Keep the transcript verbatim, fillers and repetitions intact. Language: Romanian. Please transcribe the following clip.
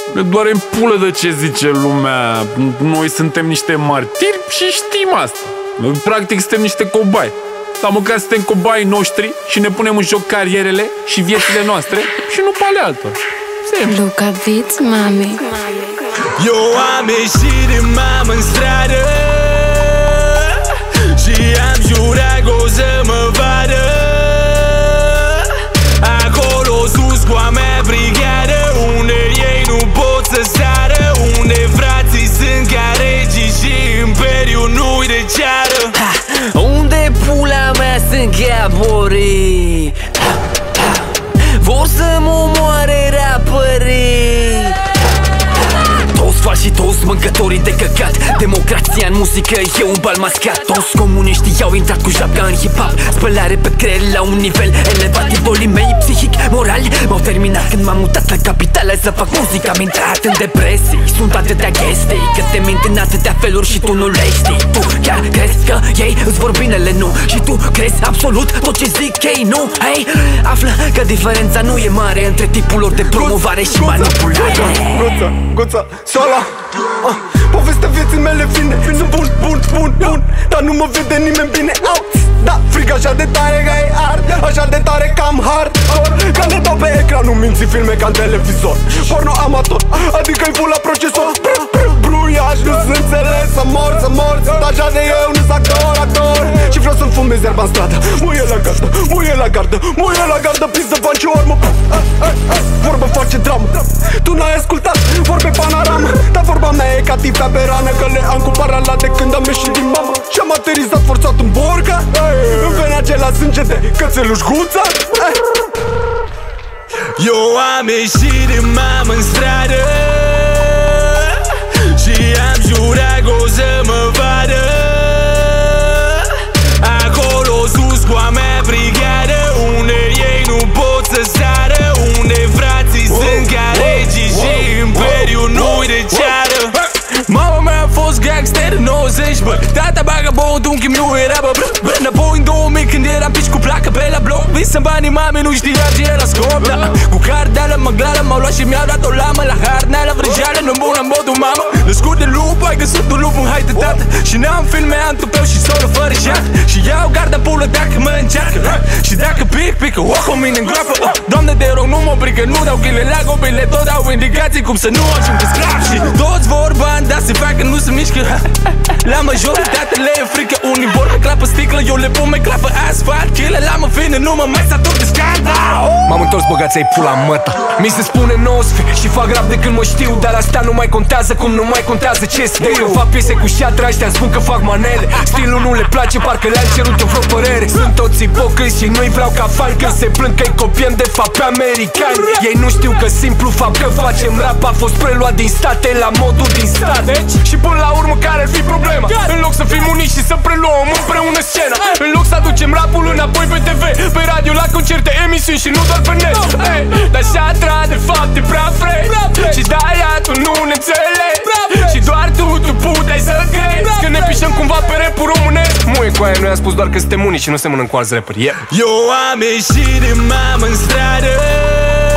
Ne doare în pulă de ce zice lumea. Noi suntem niște martiri și știm asta. Noi practic suntem niște cobai. Dar măcar suntem cobaii noștri și ne punem în joc carierele și viețile noastre și nu pe ale altor. Luca Beats, mami. Eu am ieșit de mamă în stradă și am jurat că o să mă vadă acolo sus cu a mea brigadă, unde ei nu pot să sară, unde frații sunt ca regii și imperiul nu-i de ceară. Ha, unde pula mea sunt caporii? Vor să-mi omoare rapării. Toți faci și toți mâncătorii de căcat. Democrația în muzică e un bal mascat. Toți comuniștii au intrat cu japca în hip-hop. Spălare pe creier la un nivel elevat. Ibolii mei psihic, moral m-au terminat când m-am mutat la capitală să fac muzică. Am intrat în depresii, sunt atâtea chestii că te mint în atâtea feluri și tu nu le știi. Tu chiar crezi că ei îți vor binele, nu? Și tu crezi absolut tot ce zic ei, nu? Hei, află că diferența nu e mare între tipul lor de promovare și manipulare. Guța, guța, sola uh, povestea vieții mele fine. Sunt bun, bun, bun, bun, dar nu mă vede nimeni bine. Out, da, frig așa de tare că e ard, așa de tare cam hardcore. Când le dau pe ecran nu minți filme ca în televizor. Porno amator, adică-i pula procesor. Bruiaș, nu sunt înțeles, să mor, să mor. Sunt așa de eu, nu-s actor, actor. Și vreau să-mi fumez iarba în stradă. Muie la gardă, muie la gardă, muie la gardă. Piză, bani și urmă. Vorbă face dramă. Tu n-ai ascultat, vorbe panoramă. Dar vorba mea e ca tipea pe rană, că le am cu paralat de când am ieșit din mamă. Și-am aterizat forțat în borca. Îmi venea acela sânge de cățeluș Guța. Eu am ieșit de mamă în stradă și am jurat că o să mă vadă acolo sus cu a mea brigadă, unde ei nu pot să sară, unde frații sunt ca regii și imperiul nu-i de ceară. Mama mea a fost gangster în nouăzeci, bă. Tata bagă băut, unchiul meu era bă, bă, bă. Înapoi în două mii când eram pici cu placă pe la bloc. Visăm banii mame, nu știa ce era scop, da. Cu cardeală, măglală, m-au luat și mi-au dat o lamă. La harneală, vrăjeală, nu bun în modul mamă. Născut de lup, ai găsit un lup în haide tată. Și n-am filme, am tupeu și soră fără jac. Și iau garda pulă dacă mă încearcă, ha. Și dacă pic, pică, o cu mine în groapă, oh. Doamne de rog, nu mă obrică, nu dau ghile la copile. Tot dau indicații cum să nu ajung de scrap. Și toți vor bani, dar se fac că nu se mișcă. La majoritate le e frică. Unii vor pe clapă sticlă, eu le pun pe clapă asfalt. Chile la mă vine, nu mă mai satur de scandal. M-am întors băgați ai pula măta. Mi se spune nouăsprezece și fac rap de când mă știu. Dar asta nu mai contează, cum nu mai contează ce scriu. Fac piese cu șatra, ăștia îmi spun că fac manele. Stilul nu le place, parcă le-am cerut o vreo părere. Sunt toți ipocriți și nu-i vreau ca fan. Când se plâng că-i copiem de fapt pe americani. Ei nu știu că simplu fapt că facem rap a fost preluat din state la modul din stat. Deci, și până la urmă care ar fi problema? În loc să fim uniți și să preluăm împreună scena, în loc să aducem rapul înapoi pe T V, pe radio, la concerte, emisiuni și nu doar pe net. Hey, dar șatra de fapt e prea fred și de-aia tu nu ne înțelegi. Și doar tu, tu puteai să crezi că ne pișăm cumva pe rap-ul românesc. Muie cu aia, noi am spus doar că suntem unici și nu semănăm cu alți rapperi, yeah. Eu am ieșit de mamă în stradă